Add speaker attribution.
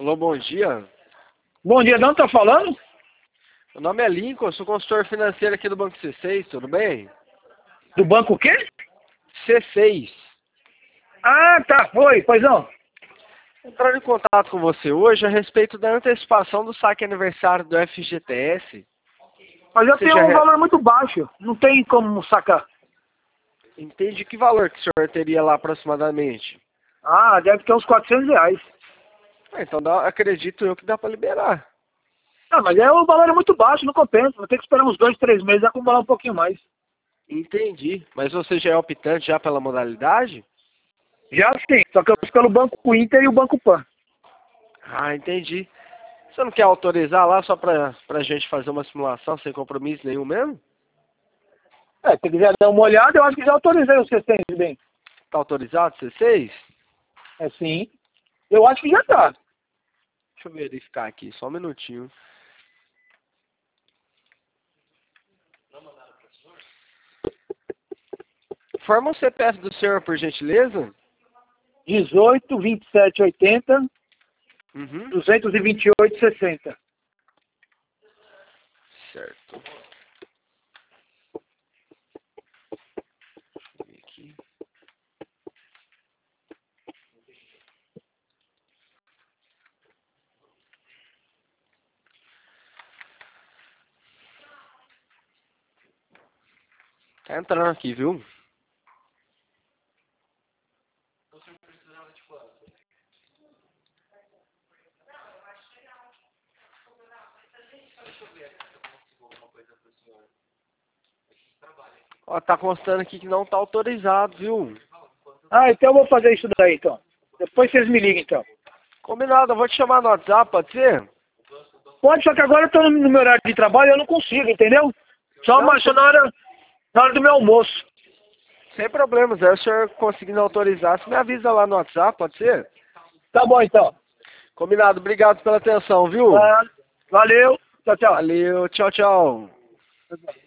Speaker 1: Alô, bom dia.
Speaker 2: Bom dia, não tá falando?
Speaker 1: Meu nome é Lincoln, eu sou consultor financeiro aqui do Banco C6, tudo bem?
Speaker 2: Do banco o quê?
Speaker 1: C6.
Speaker 2: Ah, tá, foi, pois não.
Speaker 1: Entrando em contato com você hoje a respeito da antecipação do saque aniversário do FGTS.
Speaker 2: Mas eu
Speaker 1: Você
Speaker 2: tenho
Speaker 1: já
Speaker 2: um valor muito baixo, não tem como sacar.
Speaker 1: entende que valor que o senhor teria lá aproximadamente?
Speaker 2: Ah, deve ter uns R$ 400.
Speaker 1: Então acredito eu que dá para liberar.
Speaker 2: Ah, mas o valor é muito baixo, não compensa. Vou ter que esperar uns 2, 3 meses e acumular um pouquinho mais.
Speaker 1: Entendi. Mas você já é optante já pela modalidade?
Speaker 2: Já sim, só que eu fiz pelo Banco Inter e o Banco Pan.
Speaker 1: Ah, entendi. Você não quer autorizar lá só pra gente fazer uma simulação sem compromisso nenhum mesmo?
Speaker 2: Se quiser dar uma olhada, eu acho que já autorizei os 600 bem.
Speaker 1: Tá autorizado, C6?
Speaker 2: É sim. Eu acho que já tá.
Speaker 1: Deixa eu verificar aqui, só um minutinho. Forma o CPF do senhor, por gentileza?
Speaker 2: 18, 27, 80,
Speaker 1: Uhum.
Speaker 2: 228, 60.
Speaker 1: Certo. Deixa eu ver aqui. Tá entrando aqui, viu? Ó, tá constando aqui que não tá autorizado, viu?
Speaker 2: Ah, então eu vou fazer isso daí, então. Depois vocês me ligam, então.
Speaker 1: Combinado, eu vou te chamar no WhatsApp, pode ser?
Speaker 2: Pode, só que agora eu tô no meu horário de trabalho e eu não consigo, entendeu? Só,
Speaker 1: Não,
Speaker 2: só na hora do meu almoço.
Speaker 1: sem problemas. Aí o senhor conseguindo autorizar, você me avisa lá no WhatsApp, pode ser?
Speaker 2: Tá bom, então.
Speaker 1: Combinado, obrigado pela atenção, viu?
Speaker 2: Tá. Valeu. Tchau, tchau.
Speaker 1: Valeu, tchau, tchau.